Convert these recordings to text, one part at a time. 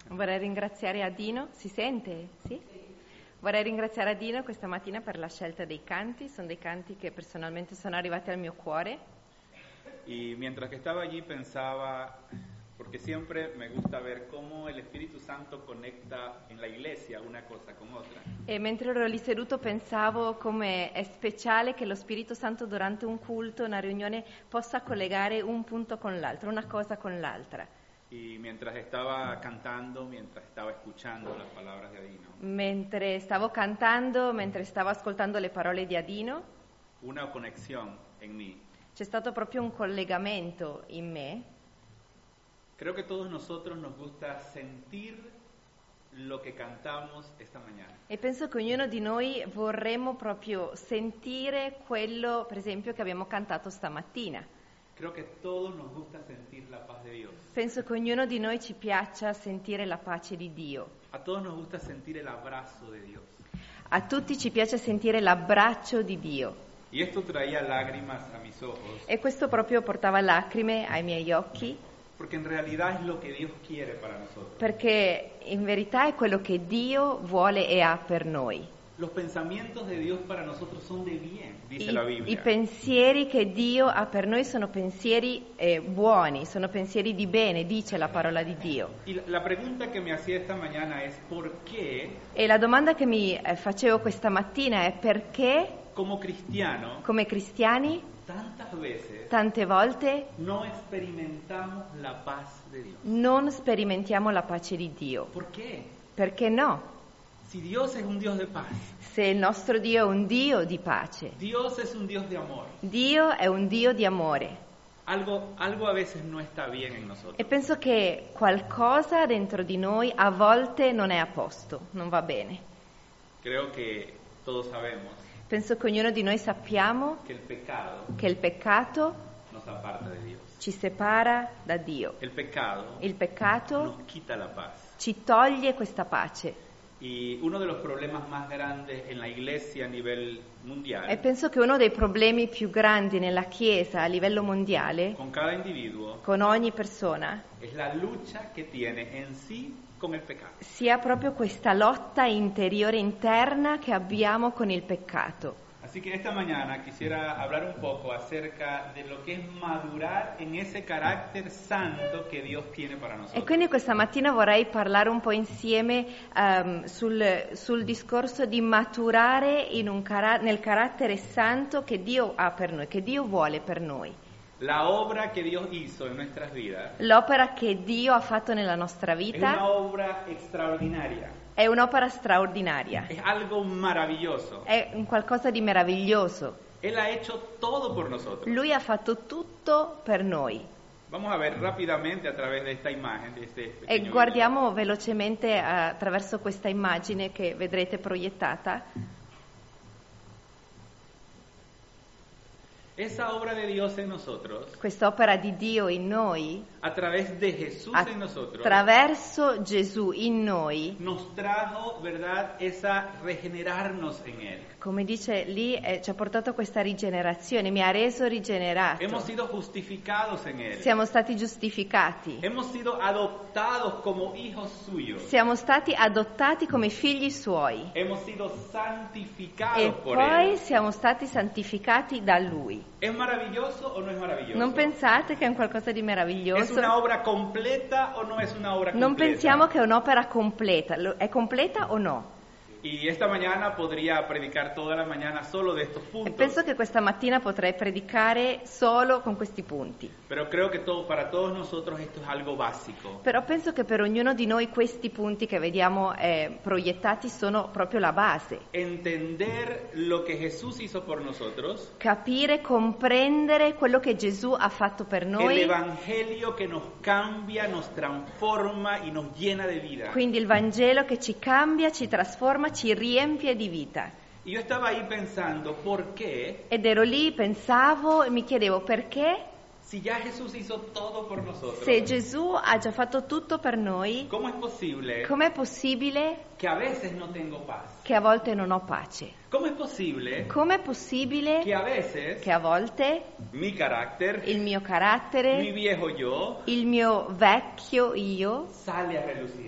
Vorrei ringraziare Adino, si sente? Sì? Vorrei ringraziare Adino questa mattina per la scelta dei canti, sono dei canti che personalmente sono arrivati al mio cuore. Y mientras que estaba allí pensaba, porque siempre me gusta ver cómo el Espíritu Santo conecta en la iglesia una cosa con otra. E mentre ero lì seduto pensavo come è speciale che lo Spirito Santo durante un culto, una riunione, possa collegare un punto con l'altro, una cosa con l'altra. Y mientras estaba cantando, mientras estaba escuchando las palabras de Adino, Mentre stavo cantando, mentre stavo ascoltando le parole di Adino, una conexión en mí. c'è stato proprio un collegamento in me. Creo que todos nosotros nos gusta sentir lo que cantamos esta mañana. E penso che ognuno di noi vorremmo proprio sentire quello, per esempio, che abbiamo cantato stamattina. Creo que todos nos gusta sentir la paz de Dios. Penso che ognuno di noi ci piaccia sentire la pace di Dio. A todos nos gusta sentir el abrazo de Dios. A tutti ci piace sentire l'abbraccio di Dio. Y esto traía lágrimas a mis ojos, E questo proprio portava lacrime ai miei occhi, porque en realidad es lo que Dios quiere para nosotros. perché in verità è quello che Dio vuole e ha per noi. Los pensamientos de Dios para nosotros son de bien, dice la I Biblia. pensieri che Dio ha per noi sono pensieri buoni, sono pensieri di bene, dice la parola di Dio. Y la pregunta que me hacía esta mañana es ¿por qué E la domanda che mi facevo questa mattina è perché, como cristiano come cristiani, tantas veces tante volte no experimentamos la paz de Dios? non sperimentiamo la pace di Dio. ¿Por qué? Perché no? Si Dios es un Dios de paz, Se il nostro Dio è un Dio di pace, Dios es un Dios de amor, Dio è un Dio di amore. algo a veces no está bien en nosotros. E penso che qualcosa dentro di noi a volte non è a posto, non va bene. Creo que todos sabemos Penso che ognuno di noi sappiamo que el pecado che il peccato nos aparta de Dios. ci separa da Dio. El pecado Il peccato nos quita la paz. ci toglie questa pace. Y uno de los problemas más grandes en la iglesia a nivel E mundial, penso che uno dei problemi più grandi nella Chiesa a livello mondiale, con cada individuo, con ogni persona, es la lucha que tiene en sí con el pecado. sia proprio questa lotta interiore interna che abbiamo con il peccato. Así que esta mañana quisiera hablar un poco acerca de lo que es madurar en ese carácter santo que Dios tiene para E nosotros. quindi questa mattina vorrei parlare un po' insieme sul discorso di maturare nel carattere santo che Dio ha per noi, che Dio vuole per noi. La obra que Dios hizo en nuestras vidas L'opera che Dio ha fatto nella nostra es una vita obra extraordinaria, è un'opera straordinaria, es algo maravilloso. è un qualcosa di meraviglioso. Él ha hecho todo por nosotros. Lui ha fatto tutto per noi. Vamos a ver rápidamente a través de esta imagen, de este E pequeño guardiamo velocemente attraverso questa immagine che vedrete proiettata. Esa obra de Dios en nosotros, Quest'opera di Dio in noi, a través de Jesús en nosotros, attraverso Gesù in noi, nos trajo, ¿verdad?, esa regenerarnos en Él. come dice lì, ci ha portato a questa rigenerazione, mi ha reso rigenerato. Hemos sido justificados en Él. Siamo stati giustificati, Hemos sido adoptados como hijos suyos. siamo stati adottati come figli suoi Hemos sido santificados e por poi Él. siamo stati santificati da Lui. ¿Es maravilloso o no es maravilloso? Non pensate che è un qualcosa di ¿Es meraviglioso? una obra completa o no es una obra completa? Non pensiamo che è un'opera completa. È completa o no? Y esta mañana podría predicar toda la mañana solo de estos E puntos. penso che questa mattina potrei predicare solo con questi punti. Pero creo que para todos nosotros esto es algo básico. Però penso che per ognuno di noi questi punti che vediamo proiettati sono proprio la base. Entender lo que Jesús hizo por nosotros, Capire, comprendere quello che Gesù ha fatto per el noi, evangelio que nos cambia, nos transforma y nos llena de vida. quindi il Vangelo che ci cambia, ci trasforma, ci riempie di vita. Y yo estaba ahí pensando, ¿por qué? Ed ero lì, pensavo e mi chiedevo perché, Si ya Jesús hizo todo por nosotros, se Gesù ha già fatto tutto per noi, ¿cómo es posible com'è possibile que a veces no tengo paz? che a volte non ho pace? ¿Cómo es posible Com'è possibile que a veces che a volte mi carácter, il mio mi carattere, viejo yo, il mio vecchio io, sale a relucir?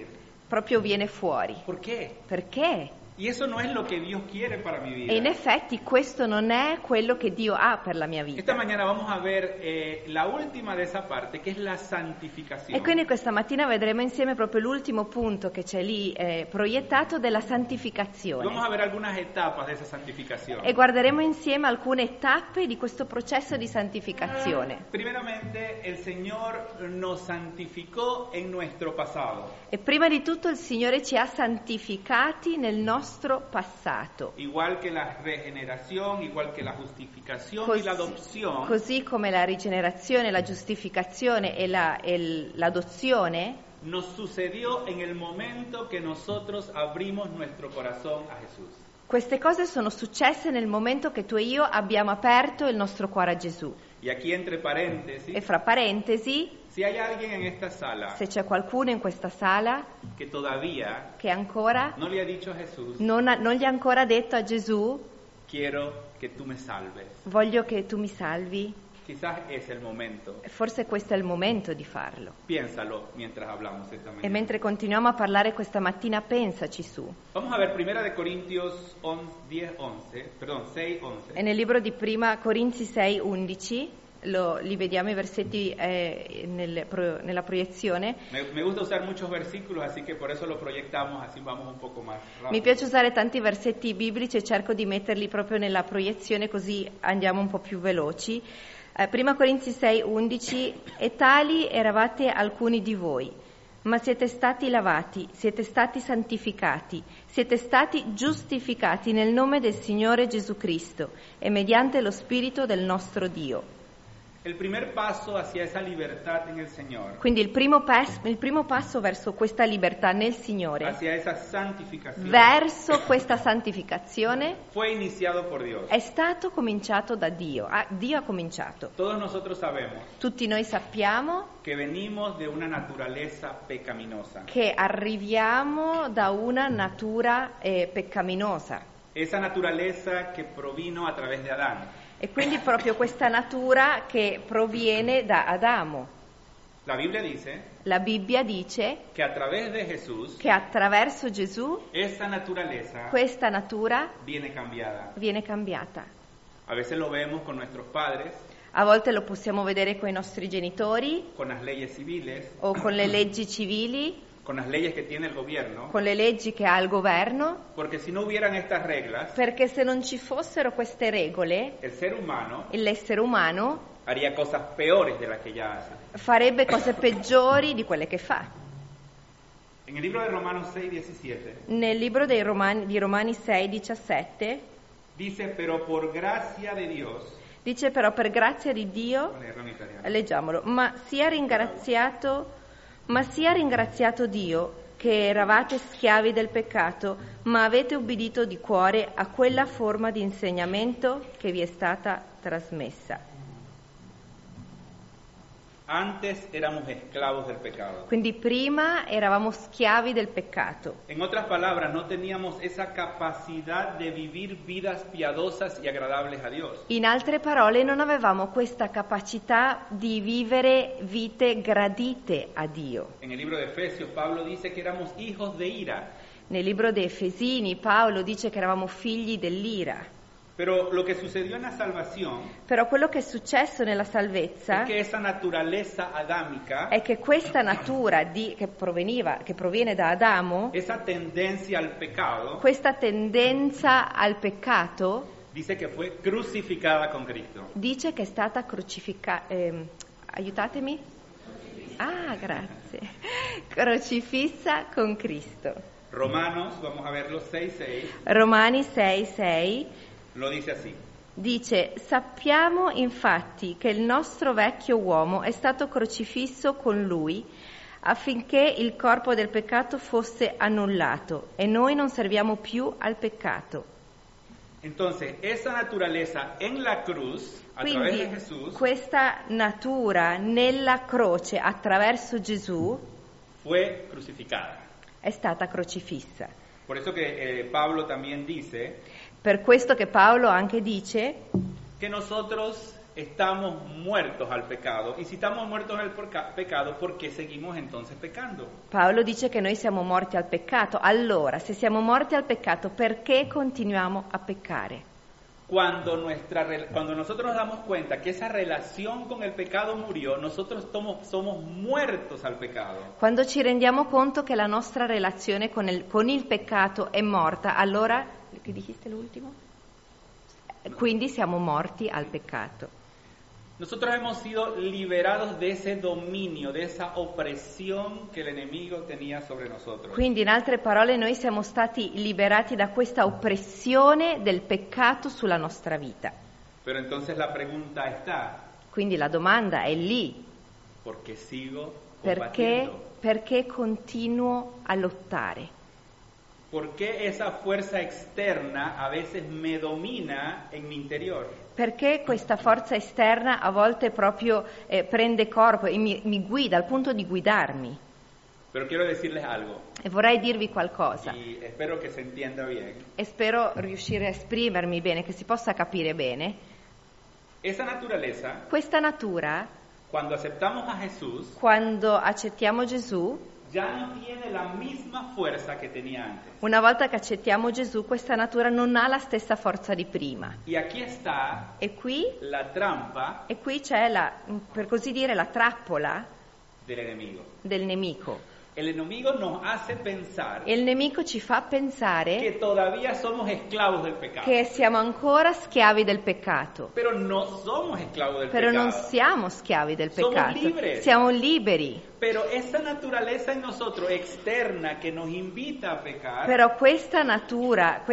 proprio viene fuori. ¿Por qué? Perché? Y eso no es lo que Dios quiere para mi vida. E in effetti questo non è quello che Dio ha per la mia Esta vita. mañana vamos a ver la última de esa parte, que es la santificación. E quindi questa mattina vedremo insieme proprio l'ultimo punto che c'è lì proiettato della santificazione. Vamos a ver algunas etapas de esa santificación. E guarderemo insieme alcune tappe di questo processo di santificazione. Primeramente, el Señor nos santificó en nuestro pasado. E prima di tutto il Signore ci ha santificati nel nostro passato. Igual que la regeneración, igual que la justificación y la adopción, Così come la rigenerazione, la giustificazione e l'adozione nos sucedió en el momento que nosotros abrimos nuestro corazón a Jesús. queste cose sono successe nel momento che tu e io abbiamo aperto il nostro cuore a Gesù. Y aquí entre paréntesis, E fra parentesi, si hay alguien en esta sala se c'è qualcuno in questa sala que todavía che ancora no le ha dicho a Jesús, non gli ha ancora detto a Gesù, quiero que tú me salves, voglio che tu mi salvi, quizás es el momento. forse questo è il momento di farlo. Piénsalo mientras hablamos esta E mañana. mentre continuiamo a parlare questa mattina, pensaci su. Vamos a ver 1 de Corintios 6, 11. E nel libro di Prima Corinzi 6, 11, li vediamo i versetti nella proiezione. Me gusta usar muchos versículos, así que por eso lo proyectamos, así vamos un poco más rápido. Mi piace usare tanti versetti biblici e cerco di metterli proprio nella proiezione, così andiamo un po' più veloci. Prima Corinzi 6, 11, e tali eravate alcuni di voi, ma siete stati lavati, siete stati santificati, siete stati giustificati nel nome del Signore Gesù Cristo e mediante lo Spirito del nostro Dio. El primer paso hacia esa libertad en el Señor, Quindi il primo passo verso questa libertà nel Signore, hacia esa santificación, verso questa santificazione, fue iniciado por Dios. è stato cominciato da Dio. Dio ha cominciato. Todos nosotros sabemos Tutti noi sappiamo que venimos de una naturaleza pecaminosa. che arriviamo da una natura peccaminosa. Esa naturaleza que provino a través de Adán. E quindi proprio questa natura che proviene da Adamo. La Biblia dice La Bibbia dice que a través de Jesús, che attraverso Gesù esa naturaleza questa natura viene cambiada. viene cambiata. A veces lo vemos con nuestros padres, A volte lo possiamo vedere con i nostri genitori con las leyes civiles, o con le leggi civili, con las leyes que tiene el gobierno, con le leggi che ha il governo, porque si no hubieran estas reglas, perché se non ci fossero queste regole, el ser humano l'essere umano haría cosas peores de las que ya hace. farebbe cose peggiori di quelle che fa. En el libro de Romanos 6:17 Nel libro di Romani 6, 17 dice, pero por gracia de Dios, dice però per grazia di Dio, voy a leerlo en italiano, leggiamolo, ma sia ringraziato Dio che eravate schiavi del peccato, ma avete ubbidito di cuore a quella forma di insegnamento che vi è stata trasmessa. antes éramos esclavos del pecado. Quindi prima eravamo schiavi del peccato. En otras palabras, no teníamos esa capacidad de vivir vidas piadosas y agradables a Dios. In altre parole, non avevamo questa capacità di vivere vite gradite a Dio. En el libro de Efesios, Pablo dice que éramos hijos de ira. Nel libro dei Efesini Paolo dice che eravamo figli dell'ira. Pero lo que sucedió en la salvación Però quello che è successo nella salvezza es que esa naturaleza adámica, è che questa natura che proviene da Adamo, esa tendencia al pecado, questa tendenza al peccato, dice que fue crucificada con Cristo. dice che è stata aiutatemi? Ah, grazie. Crocifissa con Cristo. Romanos, vamos a verlo, 6:6, Romani 6:6 lo dice así. dice: sappiamo infatti che il nostro vecchio uomo è stato crocifisso con lui affinché il corpo del peccato fosse annullato e noi non serviamo più al peccato. Entonces, esa naturaleza en la cruz, a través de Quindi Jesús, questa natura nella croce attraverso Gesù fue crucificada. è stata crocifissa. Por eso que Pablo también dice Per questo che Paolo anche dice que nosotros estamos muertos al pecado. Y si estamos muertos al pecado, ¿por qué seguimos entonces pecando? Paolo dice che noi siamo morti al peccato. Allora, se siamo morti al peccato, perché continuiamo a peccare? Cuando nosotros nos damos cuenta que esa relación con el pecado murió, nosotros somos muertos al pecado. Quando ci rendiamo conto che la nostra relazione con il peccato è morta, allora, che dijiste l'ultimo? Quindi siamo morti al peccato. Nosotros hemos sido liberados de ese dominio, de esa opresión que el enemigo tenía sobre nosotros. Quindi, in altre parole, noi siamo stati liberati da questa oppressione del peccato sulla nostra vita. Pero entonces la pregunta está, Quindi la domanda è lì. ¿por qué sigo combatiendo? Perché continuo a lottare? ¿Por qué esa fuerza externa a veces me domina en mi interior? Perché questa forza esterna a volte proprio prende corpo e mi guida al punto di guidarmi. Pero quiero decirles algo. E vorrei dirvi qualcosa. Y espero que se entienda bien. E spero riuscire a esprimermi bene, che si possa capire bene. Esa naturaleza, Questa natura, cuando aceptamos a Jesús, quando accettiamo Gesù, ya no tiene la misma fuerza que tenía antes. una volta che accettiamo Gesù, questa natura non ha la stessa forza di prima. Y aquí está E qui la trampa c'è per così dire, la trappola del enemigo. del nemico. El enemigo nos hace pensar E il nemico ci fa que pensare todavía somos esclavos del pecado. che siamo ancora schiavi del peccato. Pero no somos esclavos del Però non pecado. siamo schiavi del Somos peccato. libres. Siamo liberi. Pero esa naturaleza en nosotros externa que nos invita a pecar, Però questa natura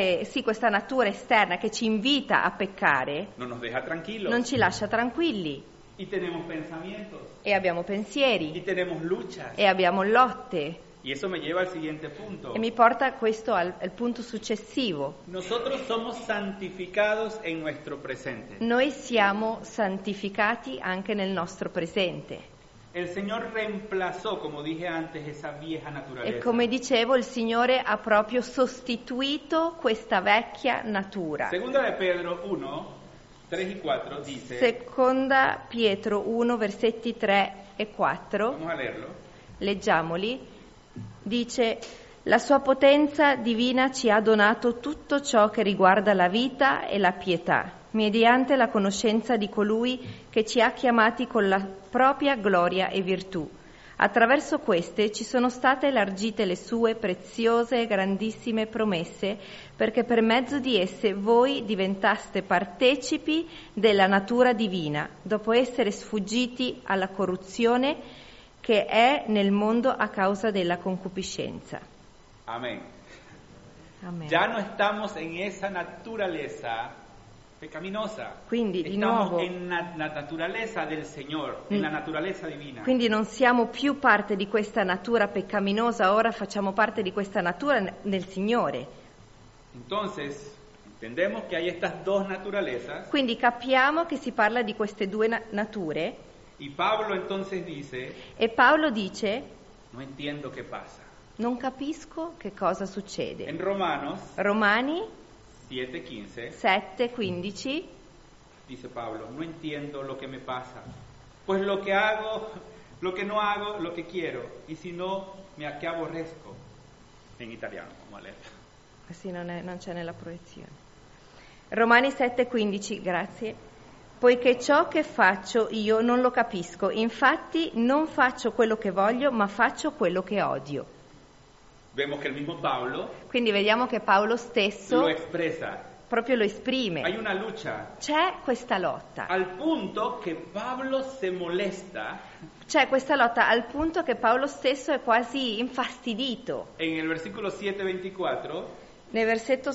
esterna che ci invita a peccare no nos deja tranquilos. non ci lascia tranquilli. Y tenemos pensamientos. E abbiamo Y pensieri. tenemos luchas. E abbiamo lotte. Y eso me lleva al siguiente punto. E mi porta questo al punto successivo. Nosotros somos santificados en nuestro presente. Noi siamo santificati anche nel nostro presente. El Señor reemplazó, como dije antes, esa vieja naturaleza. E come dicevo, il Signore ha proprio sostituito questa vecchia natura. Segunda de Pedro 1, 3 y 4 dice, Seconda Pietro 1, versetti 3 e 4. vamos a leerlo. Leggiamoli. Dice: la sua potenza divina ci ha donato tutto ciò che riguarda la vita e la pietà, mediante la conoscenza di colui che ci ha chiamati con la propria gloria e virtù. Attraverso queste ci sono state elargite le sue preziose e grandissime promesse, perché per mezzo di esse voi diventaste partecipi della natura divina, dopo essere sfuggiti alla corruzione che è nel mondo a causa della concupiscenza. Amén. Amen. Ya no estamos en esa naturaleza pecaminosa. Quindi, di Estamos nuovo, en la naturaleza del Señor, en la naturaleza divina. Quindi non siamo più parte di questa natura peccaminosa, ora facciamo parte di questa natura nel Signore. Entonces, entendemos que hay estas dos naturalezas. Quindi capiamo che si parla di queste due nature Y Pablo entonces dice, e Paolo dice: no entiendo qué pasa. non capisco che cosa succede. En Romanos Romani 7:15 7:15 dice Pablo, no entiendo lo que me pasa. Pues lo que hago, lo que no hago, lo que quiero. Y si no, que aborrezco. En italiano, vamos a leerlo. Sì, non c'è nella proiezione. Romani 7:15, grazie. Poiché ciò che faccio io non lo capisco, infatti non faccio quello che voglio, ma faccio quello che odio. Vemos que el mismo Pablo Quindi vediamo che Paolo stesso lo expresa. proprio lo Hay esprime. una lucha C'è questa lotta. al punto que Pablo se molesta. C'è questa lotta al punto che Paolo stesso è quasi infastidito. En el versículo 7:24 Nel versetto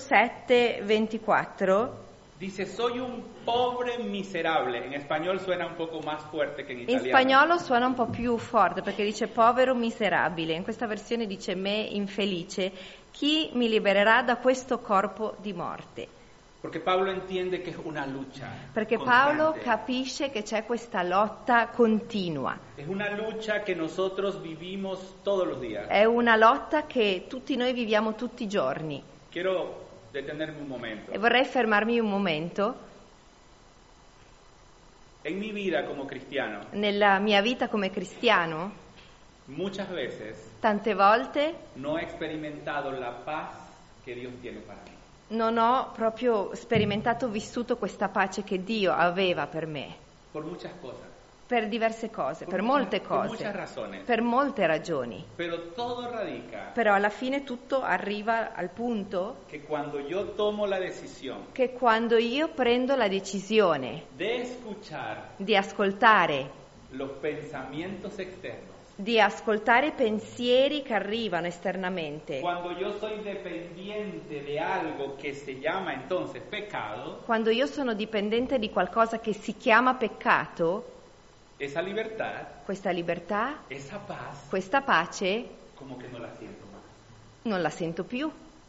7:24 dice, soy un pobre miserable. En español suena un poco más fuerte que en in italiano. spagnolo suona un po' più forte perché dice povero miserabile, in questa versione dice me infelice, chi mi libererà da questo corpo di morte? Porque Pablo entiende que es una lucha. Perché constante. Paolo capisce che c'è questa lotta continua, Es una lucha que nosotros vivimos todos los días. è una lotta che tutti noi viviamo tutti i giorni. Quiero detenerme un momento. E vorrei fermarmi un momento. En mi vida como cristiano, Nella mia vita come cristiano, muchas veces tante volte no he experimentado la paz que Dios tiene para mí. non ho proprio sperimentato, vissuto questa pace che Dio aveva per me, Por muchas cosas. per diverse cose, per Por molte muchas- por cose, muchas razones. per molte ragioni. Pero todo radica Però alla fine tutto arriva al punto que cuando yo tomo la decisión che quando io prendo la decisione de escuchar di ascoltare, los pensamientos externos, di ascoltare i pensieri che arrivano esternamente, cuando yo soy dependiente de algo que se llama entonces pecado, quando io sono dipendente di qualcosa che si chiama peccato, esa libertad, questa libertà, esa paz, questa pace como que no la siento más. non la sento più.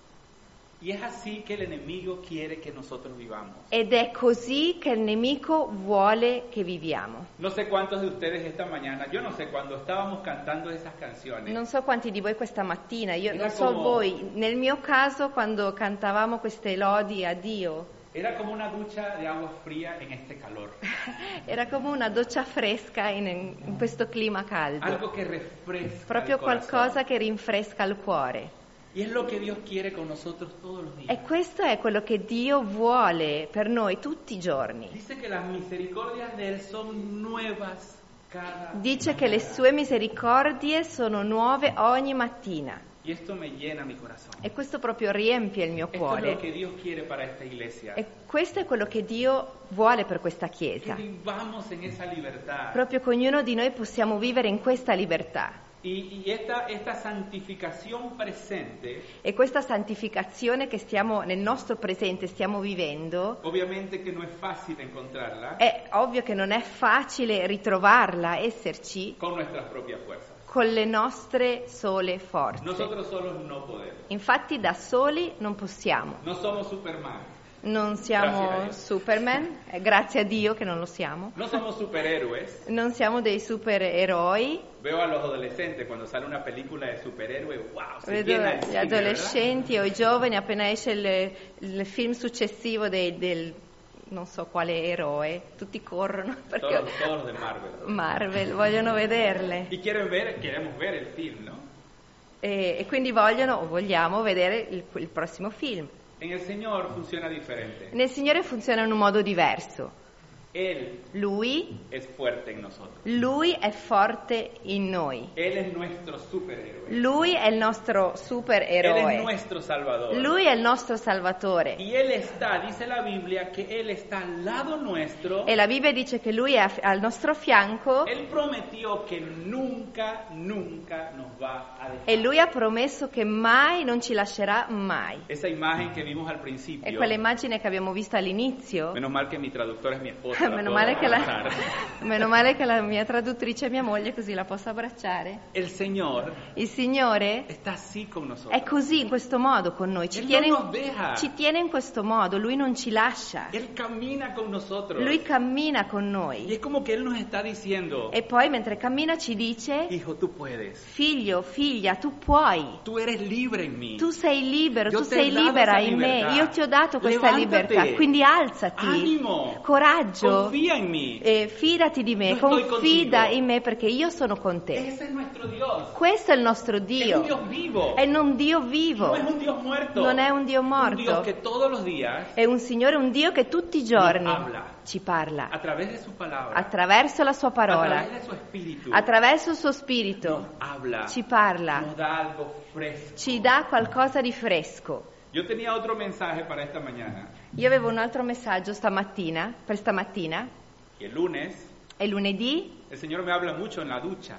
Y es así que el enemigo quiere que nosotros vivamos. Ed è così che il nemico vuole che viviamo. No sé cuántos de ustedes esta mañana, yo no sé, cuando estábamos cantando esas canciones, Non so quanti di voi questa mattina, io Era non so come- voi, nel mio caso quando cantavamo queste lodi a Dio, era como una ducha de agua fría en este calor. era come una doccia fresca in questo clima caldo, Algo que refresca proprio el corazón. qualcosa che rinfresca il cuore. Y es lo que Dios quiere con nosotros todos los días. E questo è quello che Dio vuole per noi tutti i giorni. Dice que las misericordias de Él son nuevas cada Dice che le sue misericordie sono nuove ogni mattina. Y esto me llena mi corazón. E questo proprio riempie il mio Esto es lo cuore. que Dios quiere para esta iglesia. E questo è quello che Dio vuole per questa Que Chiesa. vivamos en esa libertad. Proprio che ognuno di noi possiamo vivere in questa libertà. Y esta santificación presente, E questa santificazione che stiamo nel nostro presente stiamo vivendo, obviamente que no es fácil encontrarla è ovvio che non è facile ritrovarla, esserci, con nuestras propias fuerzas. con le nostre sole forze. Nosotros solos no podemos. Infatti da soli non possiamo. No somos Superman. Non Grazie a siamo Dio. Superman, grazie a Dio che non lo siamo. No somos superhéroes. Non siamo dei supereroi. Veo a los adolescentes cuando sale una película de superhéroe, wow, se Vedo llena el gli cine, adolescenti o i giovani appena esce il film successivo del non so quale eroe, tutti corrono ¿verdad? perché Todos los de Marvel. Marvel vogliono vederle Y queremos ver el film, ¿no? e quindi vogliono o vogliamo vedere il prossimo film. En el Señor funciona diferente. Nel Signore funziona in un modo diverso. Él Lui es fuerte en nosotros. è forte in noi. Él es nuestro superhéroe. Lui è il nostro Él es supereroe. nuestro Salvador. Lui è il nostro Salvatore. Y Él está, dice la Biblia, que Él está al lado nuestro. E la Bibbia dice che Lui è al nostro fianco Él prometió que nunca, nunca nos va a dejar. e Lui ha promesso che mai non ci lascerà mai. Esa imagen que vimos al principio. E quella immagine che abbiamo visto all'inizio, Menos mal que mi traductor es mi esposa. la meno puedo abrazar. meno male che la mia traduttrice è mia moglie, così la posso abbracciare. El Señor Il Signore está así con nosotros. è così, in questo modo con noi, Él no nos deja. ci tiene in questo modo, Lui non ci lascia, Él camina con nosotros. Lui cammina con Y noi. es como que Él nos está diciendo, E poi mentre cammina ci dice, hijo, tú puedes. figlio, figlia, tu puoi. Tú eres libre en mí. Tu sei libero, Io tu ti ho sei dato libera questa in me, libertà. io ti ho dato questa Levántate. libertà, quindi alzati, Ánimo. coraggio, Confía en mí. fidati di me, Io sto confida contigo. in me perché io sono con te. Ese es nuestro Dios. Questo è il nostro Es un Dio, Dios vivo. è un Dio vivo, No es un Dios muerto. non è un Dio Un morto, Dios que todos los días, è un Signore, un Dio che tutti i giorni Nos habla. ci parla, a través de su palabra, attraverso la sua a parola, través de su espíritu, attraverso il suo nos spirito, habla, ci parla, nos da algo fresco. ci dà qualcosa di fresco. Yo tenía otro mensaje para esta mañana. Io avevo un altro messaggio per stamattina, Y el lunes, e lunedì el Señor me habla mucho en la ducha.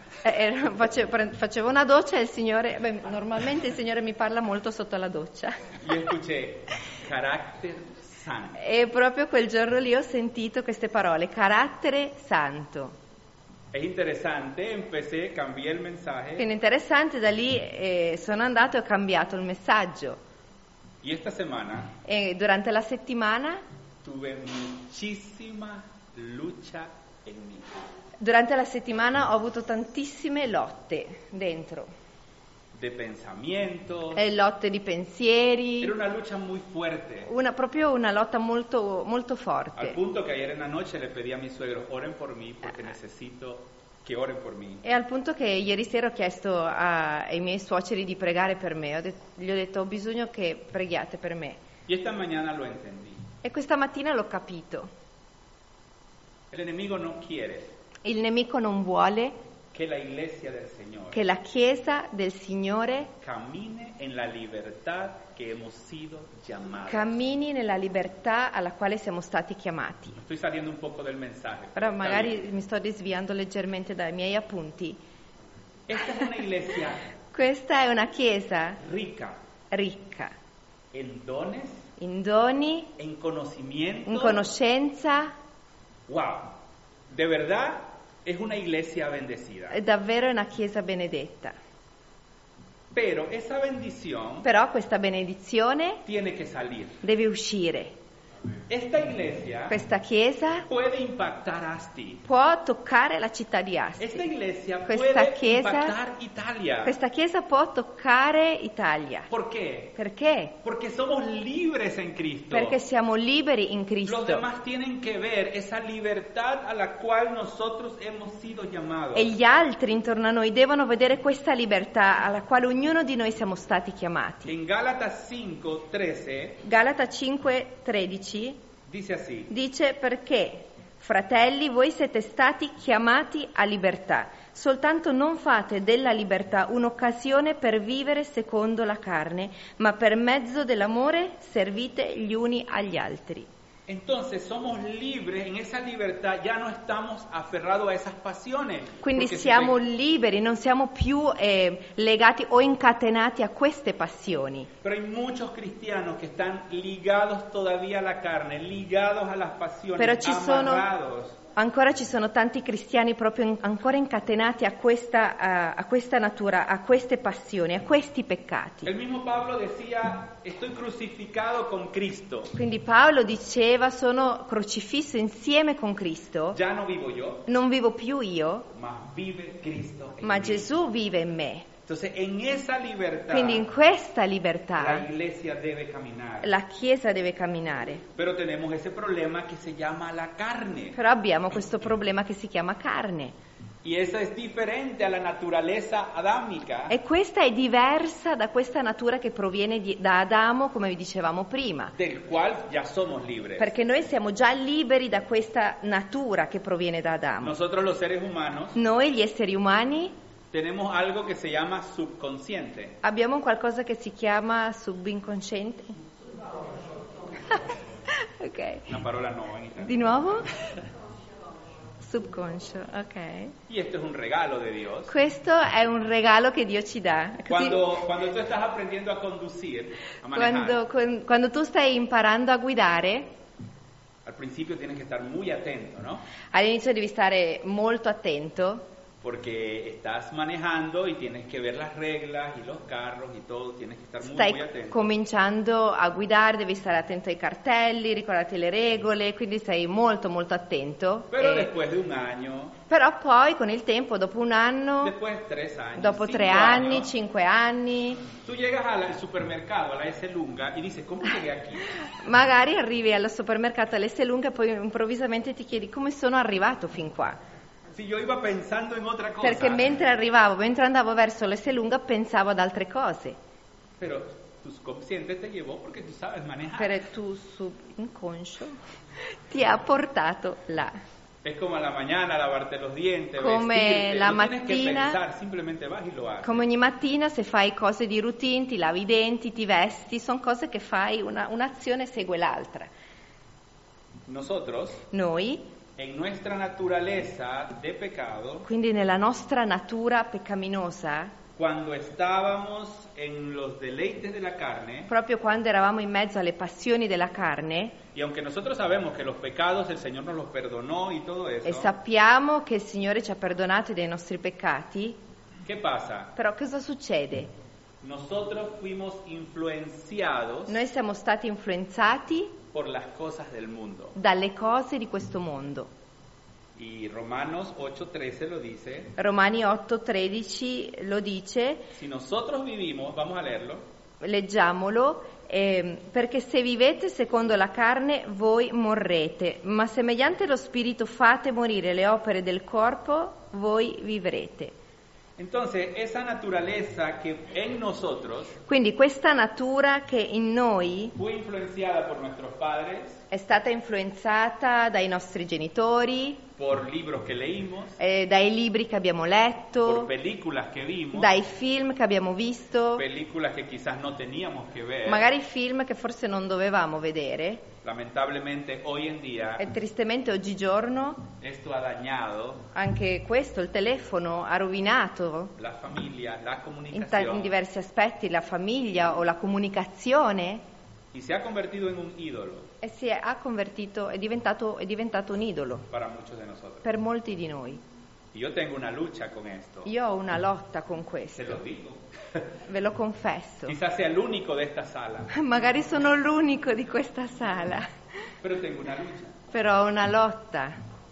facevo una doccia e il Signore, normalmente il Signore mi parla molto sotto la doccia. Y escuché, carácter santo. E proprio quel giorno lì ho sentito queste parole, carattere santo. Es interesante, cambié el mensaje Quindi interessante, da lì sono andato e ho cambiato il messaggio. y esta semana E durante la settimana, tuve muchísima lucha en mí. durante la settimana ho avuto tantissime lotte dentro. de pensamientos. lotte di pensieri, Era una lucha muy fuerte. proprio una lotta molto, molto Al forte. punto que ayer en la noche le pedí a mis suegros, oren por mí porque necesito que oren por mí. E al punto che ieri sera ho chiesto ai miei suoceri di pregare per me, gli ho detto ho bisogno che preghiate per me. Y esta mañana lo entendí. E questa mattina l'ho capito. El enemigo no quiere Il nemico non vuole que la iglesia del Señor che la Chiesa del Signore camine en la libertad que hemos sido llamados. cammini nella libertà alla quale siamo stati chiamati. Estoy saliendo un poco del mensaje. Però Está magari bien. mi sto desviando leggermente dai miei appunti. Esta es una iglesia Questa è una Chiesa rica ricca en dones, in doni, en conocimiento. in conoscenza, Wow, de verdad es una iglesia bendecida. è davvero una Chiesa benedetta. Pero esa bendición Però questa benedizione tiene que salir. deve uscire. Esta iglesia Questa Chiesa puede impactar Asti. può toccare la città di Esta Asti. iglesia Questa puede chiesa- impactar Italia. Questa Chiesa può toccare Italia. ¿Por qué? Perché? Porque somos libres en Cristo. Perché siamo liberi in Los Cristo. demás tienen que ver esa libertad a la cual nosotros hemos sido llamados. E gli altri intorno a noi devono vedere questa libertà alla quale ognuno di noi siamo stati chiamati. En Gálatas 5:13 Galata 5:13 dice así: dice perché, fratelli, voi siete stati chiamati a libertà, soltanto non fate della libertà un'occasione per vivere secondo la carne, ma per mezzo dell'amore servite gli uni agli altri. Entonces somos libres, en esa libertad ya no estamos aferrados a esas pasiones. Quindi Porque si siamo te- liberi, non siamo più legati o incatenati a queste passioni. Pero hay muchos cristianos que están ligados todavía a la carne, ligados a las pasiones, Però amarrados. ancora ci sono tanti cristiani proprio ancora incatenati a questa natura, a queste passioni, a questi peccati. El mismo Pablo decía, estoy crucificado con Cristo. Quindi Paolo diceva sono crocifisso insieme con Cristo, Ya no vivo yo, non vivo più io, mas vive Cristo en ma mí. Gesù vive in me. Entonces, en esa libertad, Quindi in questa la libertà iglesia debe caminar. la Chiesa deve camminare. Pero tenemos ese problema que se llama la carne. Però abbiamo questo problema che si chiama carne. Y esa es diferente a la naturaleza adámica, E questa è diversa da questa natura che proviene da Adamo, come vi dicevamo prima. del cual ya somos libres. Perché noi siamo già liberi da questa natura che proviene da Adamo. Nosotros los seres humanos Noi, gli esseri umani, tenemos algo que se llama subconsciente. abbiamo qualcosa che si chiama subinconsciente. Ok. Una parola no en italiano. Di nuovo? Subconscio, ok. Y esto es un regalo de Dios. Questo è un regalo che Dio ci dà. Così, Cuando tú estás aprendiendo a conducir, a manejar, quando tu stai imparando a guidare, al principio tienes que estar muy atento, ¿no? all'inizio devi stare molto attento, Porque estás manejando y tienes que ver las reglas y los carros y todo, tienes que estar muy stai atento. cominciando a guidare, devi stare attento ai cartelli, ricordati le regole, quindi stai molto molto attento. Pero después de un año, Però poi con il tempo, dopo un anno, después de 3 años, dopo 5 3 anni, años, 5 anni, tú llegas al supermercado, a la S lunga, y dices, ¿cómo llegué aquí? magari arrivi al supermercato all'S lunga e poi improvvisamente ti chiedi come sono arrivato fin qua. Si yo iba pensando en otra cosa, Perché mentre andavo verso l'S lunga pensavo ad altre cose. pero tu subconsciente te llevò porque tú sabes manejar. Per il tuo subinconscio ti ha portato là. Es como a la mañana lavarte los dientes, Come vestirte, la no tienes que mattina- pensar, simplemente vas y lo haces. Come ogni mattina se fai cose di routine, ti lavi i denti, ti vesti, sono cose che fai, un'azione segue l'altra. Nosotros, Noi, en nuestra naturaleza de pecado, quindi nella nostra natura peccaminosa, cuando estábamos en los deleites de la carne, proprio quando eravamo in mezzo alle passioni della carne, y aunque nosotros sabemos que los pecados el Señor nos los perdonó y todo eso, e sappiamo che il Signore ci ha perdonato dei nostri peccati, ¿qué pasa? però cosa succede? Nosotros fuimos influenciados Noi siamo stati influenzati por las cosas del mundo. dalle cose di questo mondo. Y Romanos 8:13 lo dice. Romani 8:13 lo dice, Si nosotros vivimos, vamos a leerlo. leggiamolo, perché se vivete secondo la carne voi morrete, ma se mediante lo Spirito fate morire le opere del corpo voi vivrete. Entonces, esa naturaleza que en nosotros Quindi questa natura che in noi fue influenciada por nuestros padres, è stata influenzata dai nostri genitori, por libros que leímos, dai libri che abbiamo por letto, películas que vimos, dai film che abbiamo visto, películas que quizás no teníamos que ver. magari film che forse non dovevamo vedere. Lamentablemente hoy en día E tristemente oggigiorno esto ha dañado anche questo, il telefono, ha rovinato la familia, la in comunicación diversi aspetti la famiglia o la comunicazione y se ha convertido en un ídolo e ha convertito, è diventato un idolo para muchos de nosotros. per molti di noi. Y yo tengo una lucha con esto, Io ho una lotta con se questo, lo digo. ve lo confesso. Quizás sea el único de esta sala, Magari sono l'unico di questa sala, pero tengo una lucha. però ho una lotta.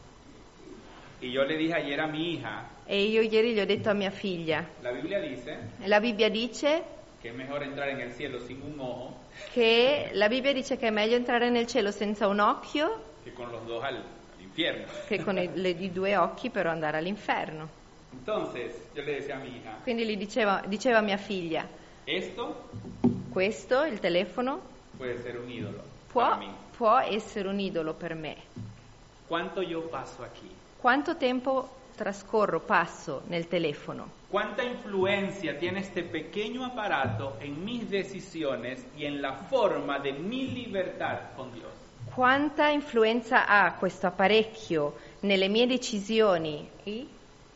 Y yo le dije ayer a mi hija, E io ieri gli ho detto a mia figlia, la Biblia dice la Bibbia dice que es mejor entrar en el cielo sin un ojo che è meglio entrare nel cielo senza un occhio que con los dos al infierno. che con i due occhi per andare all'inferno. Entonces yo le decía a mi hija, Quindi gli diceva a mia figlia, esto questo, il telefono, puede ser un ídolo para mí. può essere un idolo per me. ¿Cuánto yo paso aquí? Quanto tempo passo nel telefono? ¿Cuánta influencia tiene este pequeño aparato en mis decisiones y en la forma de mi libertad con Dios? Quanta influenza ha questo apparecchio nelle mie decisioni Y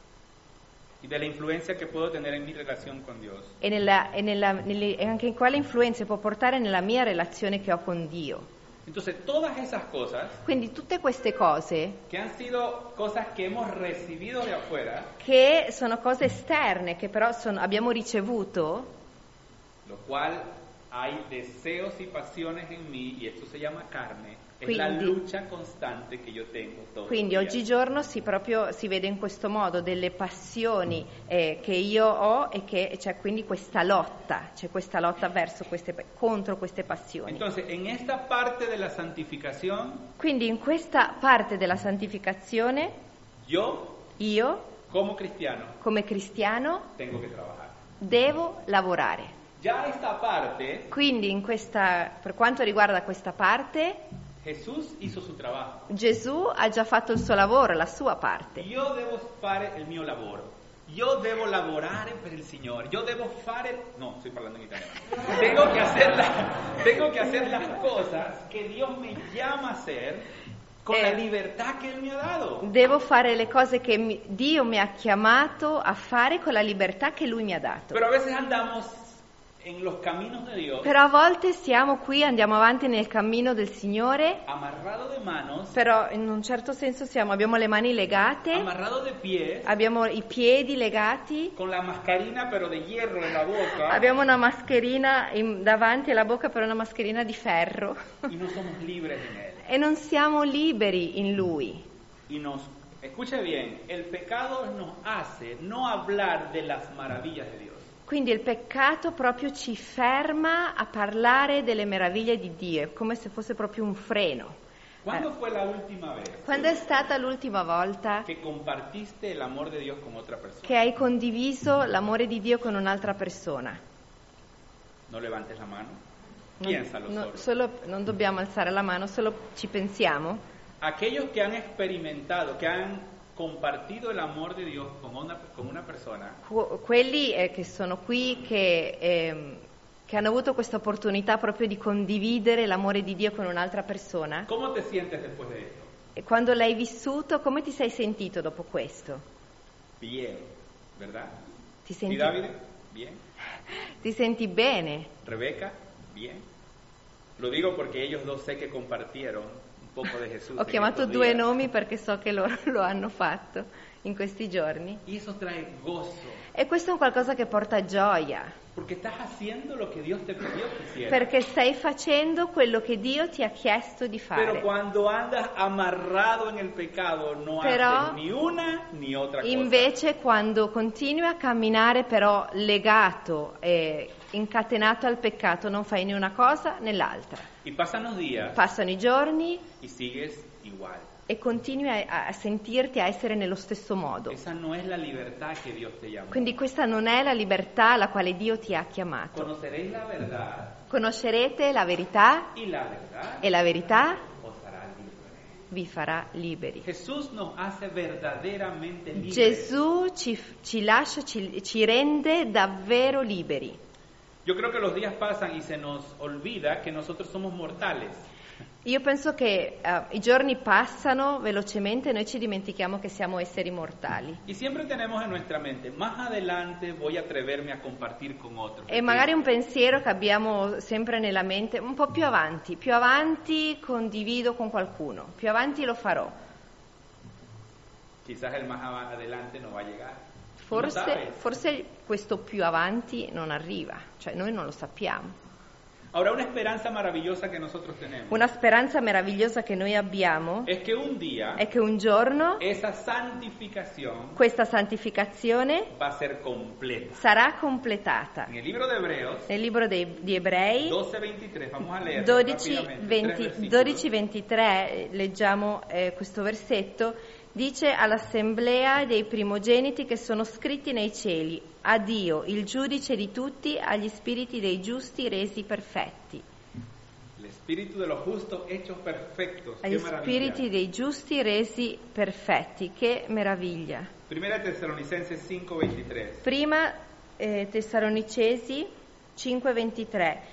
de la influencia que puedo tener en mi relación con Dios. e anche quale influenza può portare nella mia relazione che ho con Dio? Entonces, todas esas cosas, Quindi tutte queste cose, que han sido cosas que hemos recibido de afuera, che sono cose esterne, che però abbiamo ricevuto, lo cual hay deseos y pasiones en mí, y esto se llama carne, es la Quindi- lucha constante que yo tengo todos quindi los días. oggigiorno si vede in questo modo delle passioni che io ho e che c'è quindi questa lotta contro queste passioni. Entonces, en esta parte de la santificación, Quindi in questa parte della santificazione yo, io, como cristiano, come cristiano, tengo que trabajar. devo lavorare. Ya esta parte, Quindi per quanto riguarda questa parte, Jesús hizo su trabajo. Gesù ha già fatto il suo lavoro, la sua parte. Io devo fare il mio lavoro. Io devo lavorare per il Signore. Io devo fare... No, estoy parlando en italiano. Tengo que hacer las cosas que Dios me llama a hacer con la libertad que Él me ha dado. Devo fare le cose che Dio mi ha chiamato a fare con la libertà che Lui mi ha dato. Pero a veces andamos en los caminos de Dios, Però a volte siamo qui, andiamo avanti nel cammino del Signore, amarrado de manos, però in un certo senso abbiamo le mani legate, amarrado de pies, abbiamo i piedi legati, con la mascarina pero de hierro en la boca, abbiamo una mascherina davanti alla bocca, però una mascherina di ferro, y no somos libres en Él. e non siamo liberi in Lui. Y escuche bien, el pecado nos hace no hablar de las maravillas de Dios. Quindi il peccato proprio ci ferma a parlare delle meraviglie di Dio, è come se fosse proprio un freno. ¿Cuándo fue la última vez Quando è stata l'ultima volta que compartiste el amor de Dios con otra persona? che hai condiviso l'amore di Dio con un'altra persona? No levantes la mano. Piénsalo Non dobbiamo alzare la mano, solo ci pensiamo. Aquellos que han experimentado, que han compartido el amor de Dios con una persona, Quelli che sono qui, che hanno avuto questa opportunità proprio di condividere l'amore di Dio con un'altra persona. ¿cómo te sientes después de esto? E quando l'hai vissuto, come ti sei sentito dopo questo? Bien, ¿verdad? Ti ¿Y senti, David? Bien. ti senti bene? ¿Rebeca? Bien. Lo digo porque ellos dos sé que compartieron un poco de Jesús. Ho en chiamato estos due días. nomi perché so che loro lo hanno fatto in questi giorni. Y eso trae gozo. E questo è un qualcosa che porta gioia, Porque estás haciendo lo que Dios te pidió que hicieras. perché stai facendo quello che Dio ti ha chiesto di Pero fare. cuando andas amarrado en el pecado, no Però, haces ni una ni otra cosa. Invece quando continui a camminare però legato e incatenato al peccato, non fai né una cosa né l'altra. Y pasan los días Passano i giorni y sigues igual. e continui a sentirti, a essere nello stesso modo. Esa no es la libertad que Dios te llamó. Quindi questa non è la libertà alla quale Dio ti ha chiamato. Conoceréis la verdad Conoscerete la verità y la verdad e la verità os hará libres. vi farà liberi. Jesús nos hace verdaderamente libres. Gesù ci lascia, ci rende davvero liberi. Yo creo que los días pasan y se nos olvida que nosotros somos mortales. Io penso che i giorni passano velocemente e noi ci dimentichiamo che siamo esseri mortali. Y siempre tenemos en nuestra mente, más adelante voy a atreverme a compartir con otros. E magari un pensiero che abbiamo sempre nella mente, un po' più avanti condivido con qualcuno, più avanti lo farò. Quizás el más adelante no va a llegar. No sabes. Forse questo più avanti non arriva, cioè noi non lo sappiamo. Ahora, una esperanza maravillosa que nosotros tenemos Una speranza meravigliosa che noi abbiamo es que un día è che un giorno esa santificación questa santificazione va a ser completa. sarà completata. En el libro de Hebreos Nel libro di Ebrei 12:23, vamos a leer 12:23 leggiamo questo versetto, dice all'assemblea dei primogeniti che sono scritti nei cieli, a Dio, il giudice di tutti, agli spiriti dei giusti resi perfetti. El espíritu de los justos hechos perfectos. Agli Qué maravilla. spiriti dei giusti resi perfetti, che meraviglia. Primera Tesalonicenses 5:23. Prima Tessalonicesi 5:23.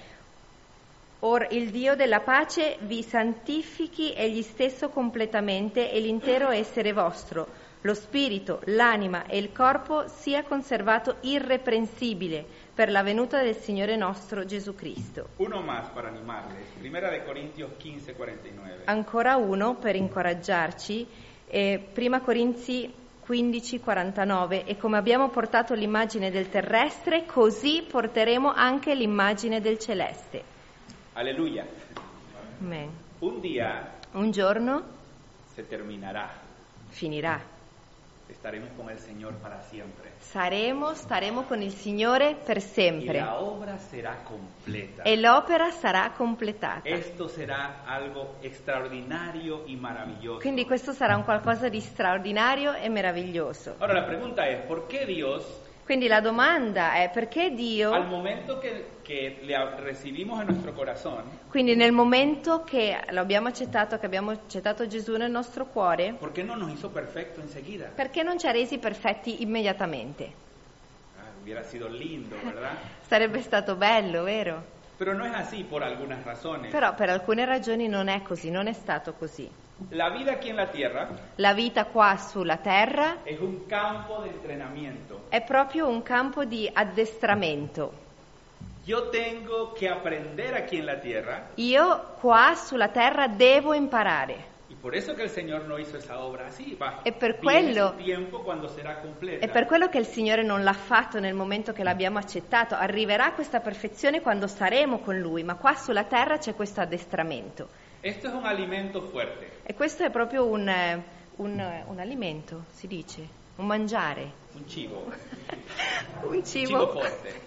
Or il Dio della pace vi santifichi egli stesso completamente e l'intero essere vostro, lo spirito, l'anima e il corpo sia conservato irreprensibile per la venuta del Signore nostro Gesù Cristo. Uno más para animarles. Primera de Corintios 15:49. Ancora uno per incoraggiarci, Prima Corinzi 15:49, e come abbiamo portato l'immagine del terrestre, così porteremo anche l'immagine del celeste. Aleluya. Amen. Un día Un giorno se terminará. finirà. Estaremos con el Señor para siempre. Staremo con il Signore per Y sempre la obra será completa. e l'opera sarà completata. Esto será algo extraordinario y maravilloso. Quindi questo sarà un qualcosa di straordinario e meraviglioso. Ahora la pregunta es, ¿por qué Dios, Quindi la domanda è perché Dio, al momento que le recibimos en nuestro corazón, quindi nel momento che lo abbiamo accettato, che abbiamo accettato Gesù nel nostro cuore, ¿por qué no nos hizo perfecto enseguida? perché non ci ha resi perfetti immediatamente? Hubiera sido lindo, ¿verdad? Sarebbe stato bello, vero? Pero no es así por algunas razones. Però per alcune ragioni non è così, non è stato così. La vida aquí en la tierra La vita qua sulla terra es un campo de entrenamiento. è proprio un campo di addestramento. Yo tengo que aprender aquí en la tierra, Io qua sulla terra devo imparare. y por eso que el Señor no hizo esa obra así. Va, E per viene quello- su tiempo cuando será completa. È per quello che il Signore non l'ha fatto nel momento che l'abbiamo accettato. Arriverà questa perfezione quando saremo con Lui, ma qua sulla terra c'è questo addestramento. Esto es un alimento fuerte, E questo è proprio un alimento, si dice, un mangiare, un chivo, un chivo cibo. fuerte.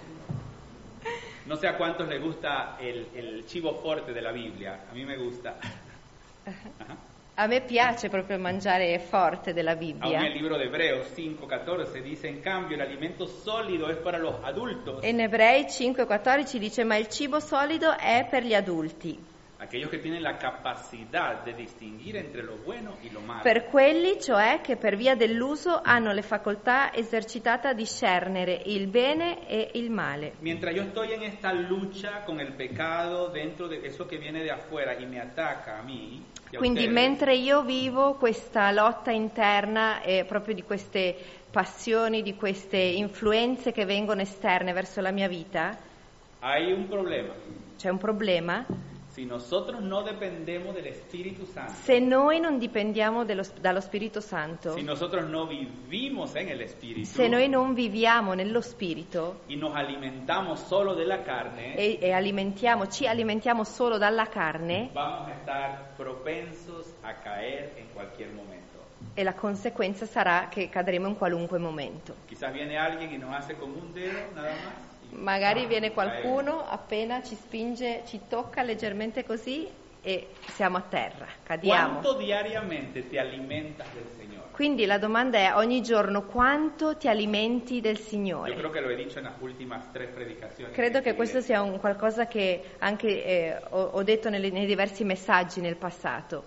No sé a cuántos les gusta el chivo fuerte de la Biblia. A mí me gusta. Ajá. A me piace proprio il mangiare forte della Aún Bibbia. el libro de Hebreos 5:14 dice, en cambio, el alimento sólido es para los adultos, E in Ebrei 5,14 dice: ma il cibo solido è per gli adulti, aquellos que tienen la capacidad de distinguir entre lo bueno y lo malo. per quelli cioè che per via dell'uso hanno le facoltà esercitate a discernere il bene e il male. Mientras yo estoy en esta lucha con el pecado dentro de eso que viene de afuera y me ataca a mí, y a Quindi ustedes, mentre io vivo questa lotta interna proprio di queste passioni, di queste influenze che vengono esterne verso la mia vita, hay un problema. c'è un problema. Si nosotros no dependemos del Espíritu Santo, se noi non dipendiamo dallo Spirito Santo, si nosotros no vivimos en el Espíritu se noi non viviamo nello Spirito y nos alimentamos solo de la carne, e ci alimentiamo solo dalla carne, vamos a estar propensos a caer en cualquier momento. e la conseguenza sarà che cadremo in qualunque momento. Quizás viene alguien y nos hace con un dedo nada más. Magari viene qualcuno, appena ci spinge, ci tocca leggermente così e siamo a terra, cadiamo. ¿Cuánto diariamente te alimentas del Señor? Quindi la domanda è: ogni giorno quanto ti alimenti del Yo Signore? creo que lo he dicho en las últimas 3 predicaciones. Credo che questo sia un qualcosa che anche ho detto nei diversi messaggi nel passato.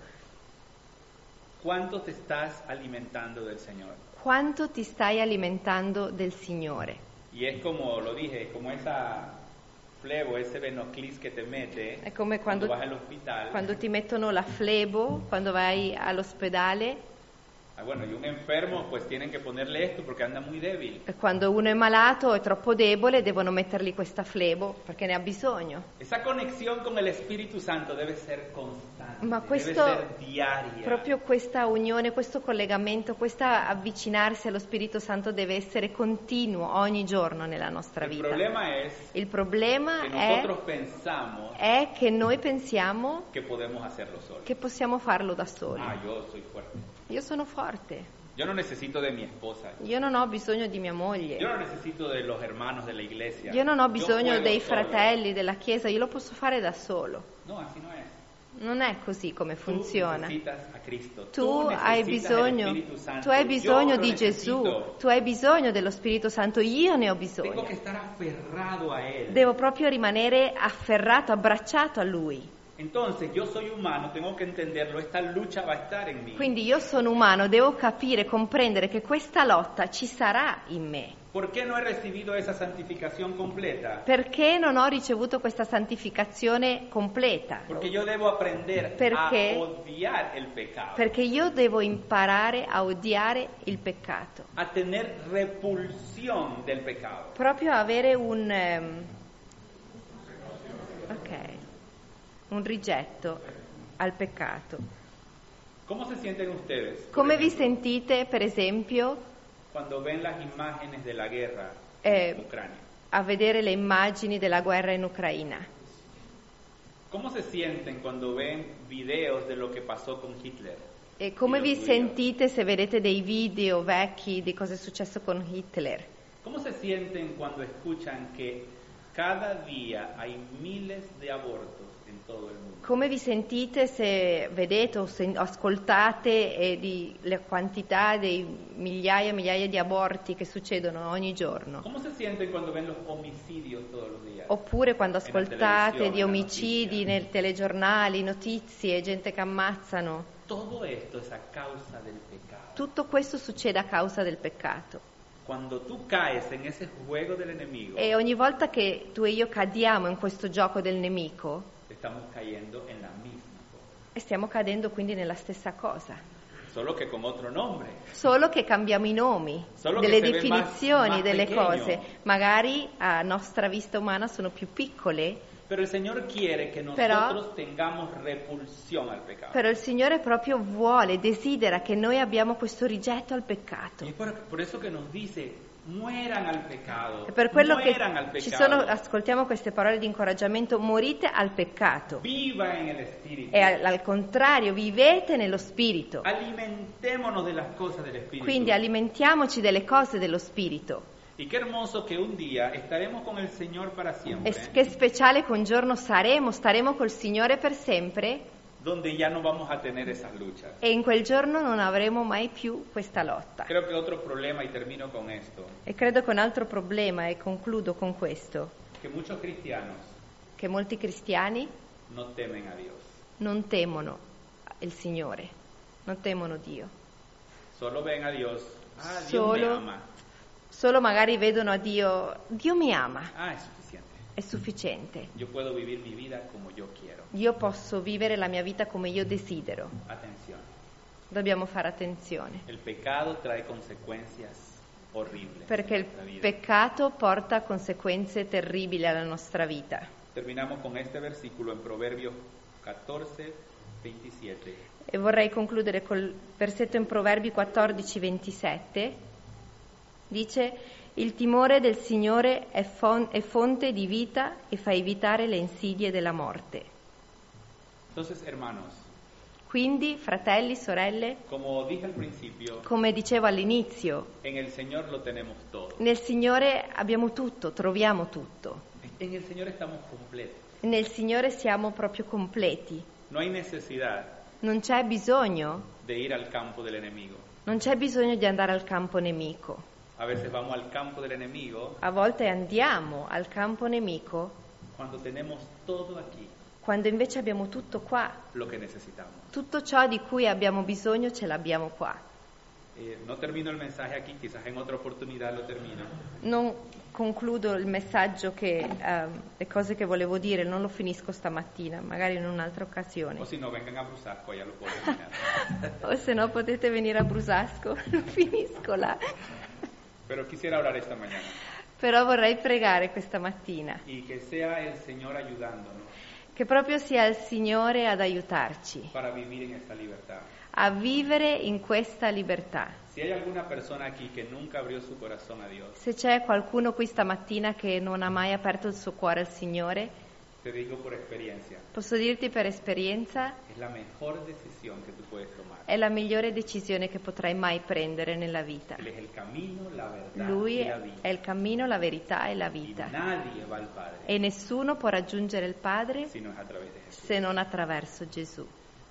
¿Cuánto te estás alimentando del Señor? Quanto ti stai alimentando del Signore? Y es como lo dije, como esa flebo, ese venoclis que te mete È come cuando vas al hospital. quando ti mettono la flebo, quando vai all'ospedale, Ah, bueno, y un enfermo pues tienen que ponerle esto porque anda muy débil. e quando uno è malato, è troppo debole, devono mettergli questa flebo perché ne ha bisogno. Esa conexión con el Espíritu Santo debe ser constante, Ma debe questo, ser diaria. proprio questa unione, questo collegamento, questa avvicinarsi allo Spirito Santo deve essere continuo ogni giorno nella nostra El vita. problema es Il problema que nosotros pensamos è che noi pensiamo que podemos hacerlo solos. che possiamo farlo da soli. Ah, yo soy fuerte. Io sono forte, Yo no necesito de mi esposa. io non ho bisogno di mia moglie, Yo no necesito de los hermanos de la iglesia. io non ho Yo bisogno puedo dei solo. fratelli della Chiesa, io lo posso fare da solo. No, así no es. Non è così come funziona. Tú necesitas a Cristo. Tu hai necesitas el bisogno, Espíritu Santo. tu hai Yo bisogno lo di necesito. Gesù, tu hai bisogno dello Spirito Santo, io ne ho Tengo bisogno. que estar aferrado a Él. Devo proprio rimanere afferrato, abbracciato a Lui. Entonces, yo soy humano, tengo que entenderlo. Esta lucha va a estar en mí. Quindi io sono umano, devo capire, comprendere che questa lotta ci sarà in me. ¿Por qué no he recibido esa santificación completa? Perché non ho ricevuto questa santificazione completa? Porque yo debo aprender Perché? a odiar el pecado, Perché io devo imparare a odiare il peccato, a tener repulsión del pecado. proprio avere un rigetto al peccato. ¿Cómo se sienten ustedes? por Come vi ejemplo, sentite, per esempio, cuando ven las imágenes de la guerra Eh, en Ucrania? a vedere le immagini della guerra in Ucraina? ¿Cómo se sienten cuando ven videos de lo que pasó con Hitler? E come Y vi los judíos? sentite se vedete dei video vecchi di cosa è successo con Hitler? ¿Cómo se sienten cuando escuchan que cada día hay miles de abortos en todo el mundo? Come vi sentite se vedete o ascoltate la quantità dei migliaia e migliaia di aborti che succedono ogni giorno? ¿Cómo se sienten cuando ven los homicidios todos los días? Oppure quando En la ascoltate televisione, di la omicidi notizia. nei telegiornali, notizie, gente che ammazzano. Todo esto es a causa del pecado. Tutto questo succede a causa del peccato. Cuando tú caes en ese juego del enemigo, E ogni volta che tu e io cadiamo in questo gioco del nemico, estamos cayendo en la misma cosa, stiamo cadendo quindi nella stessa cosa. solo que con otro nombre. Solo che cambiamo i nomi, Solo che delle se ve definizioni más delle pequeño. cose. Magari a nostra vista umana sono più piccole, Pero el Señor quiere que Pero- nosotros tengamos repulsión al pecado. però il Signore proprio vuole, desidera che noi abbiamo questo rigetto al peccato. Y es por eso que nos dice, mueran al pecado, E per quello che mueran al ci pecado, sono, ascoltiamo queste parole di incoraggiamento: morite al peccato. viva en el Espíritu, E al contrario, vivete nello Spirito. alimentémonos de las cosas del Espíritu. Quindi alimentiamoci delle cose dello Spirito. Y qué hermoso que un día estaremos con el Señor para siempre, E che speciale che un giorno staremo col Signore per sempre, donde ya no vamos a tener esas luchas. e in quel giorno non avremo mai più questa lotta. Creo que otro problema, y termino con esto, E credo che un altro problema, e concludo con questo, que muchos cristianos che molti cristiani no temen a Dios. non temono il Signore, non temono Dio. Solo ven a Dios, ah, Dios Solo- me ama, Solo magari vedono a Dio: Dio mi ama, ah, es suficiente. è sufficiente. Yo puedo vivir mi vida como yo quiero. Io posso vivere la mia vita come io desidero. Atención, Dobbiamo fare attenzione, el pecado trae consecuencias horribles perché en il nuestra vida. peccato porta conseguenze terribili alla nostra vita. Terminamos con este versículo en Proverbios 14, 27. E vorrei concludere col versetto in Proverbi 14, 27. Dice: il timore del Signore è fonte di vita e fa evitare le insidie della morte. Entonces, hermanos, Quindi, fratelli, sorelle, como dije al principio, come dicevo all'inizio, en el Señor lo tenemos todo. nel Signore abbiamo tutto, troviamo tutto. En el Señor estamos completos. Nel Signore siamo proprio completi. No hay necesidad Non c'è bisogno, de ir al campo del enemigo. non c'è bisogno di andare al campo nemico. A veces vamos al campo del enemigo A volte andiamo al campo nemico cuando tenemos todo aquí quando invece abbiamo tutto qua. lo que necesitamos. Tutto ciò di cui abbiamo bisogno ce l'abbiamo qua. No termino el mensaje aquí, quizás en otra oportunidad lo termino. Non concludo il messaggio le cose che volevo dire, non lo finisco stamattina, magari in un'altra occasione. O si no, vengan a Brusasco, allá lo puedo terminar. O se no potete venire a Brusasco, lo finisco là. Pero quisiera orar esta mañana Però vorrei pregare questa mattina, y que sea el Señor ayudándonos che proprio sia il Signore ad aiutarci para vivir en esta libertad. a vivere in questa libertà. Si hay alguna persona aquí que nunca abrió su corazón a Dios, Se c'è qualcuno qui stamattina che non ha mai aperto il suo cuore al Signore, te digo por experiencia, posso dirti per esperienza, es la mejor decisión que tú puedes tomar. è la migliore decisione che potrai mai prendere nella vita. Él es el camino, la verdad Lui y la vida. è il cammino, la verità e la Y vita. nadie va al Padre E nessuno può raggiungere il Padre si no es a través de Jesús. se non attraverso Gesù.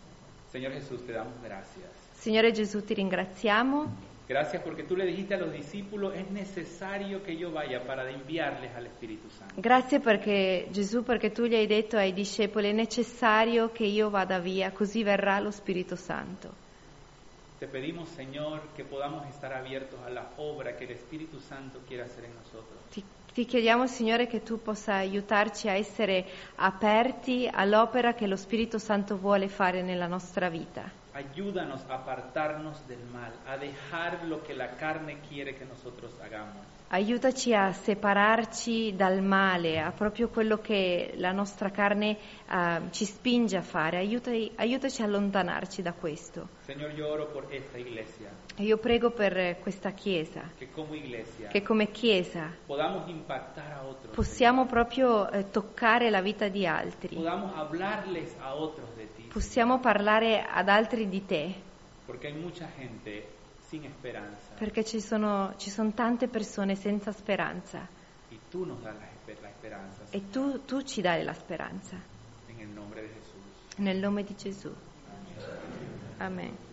Señor Jesús, te damos gracias. Signore Gesù, ti ringraziamo. Gracias porque tú le dijiste a los discípulos, es necesario que yo vaya para enviarles al Espíritu Santo. Grazie perché Gesù, perché tu gli hai detto ai discepoli è necessario che io vada via, così verrà lo Spirito Santo. Te pedimos, Señor, que podamos estar abiertos a la obra que el Espíritu Santo quiere hacer en nosotros. Ti chiediamo, Signore, che tu possa aiutarci a essere aperti all'opera che lo Spirito Santo vuole fare nella nostra vita. Ayúdanos a apartarnos del mal, a dejar lo que la carne quiere que nosotros hagamos. Aiutaci a separarci dal male, a proprio quello che la nostra carne ci spinge a fare. Aiutaci a allontanarci da questo. Señor, yo oro por esta iglesia, E io prego per questa Chiesa, que como iglesia che come Chiesa podamos impactar a otros, possiamo proprio toccare la vita di altri, podamos hablarles a otros de ti, possiamo parlare ad altri di te, porque hay mucha gente sin esperanza perché ci sono tante persone senza speranza y tú nos das la esperanza, e tu ci dai la speranza. en el nombre de Jesús. Nel nome di Gesù. Amen.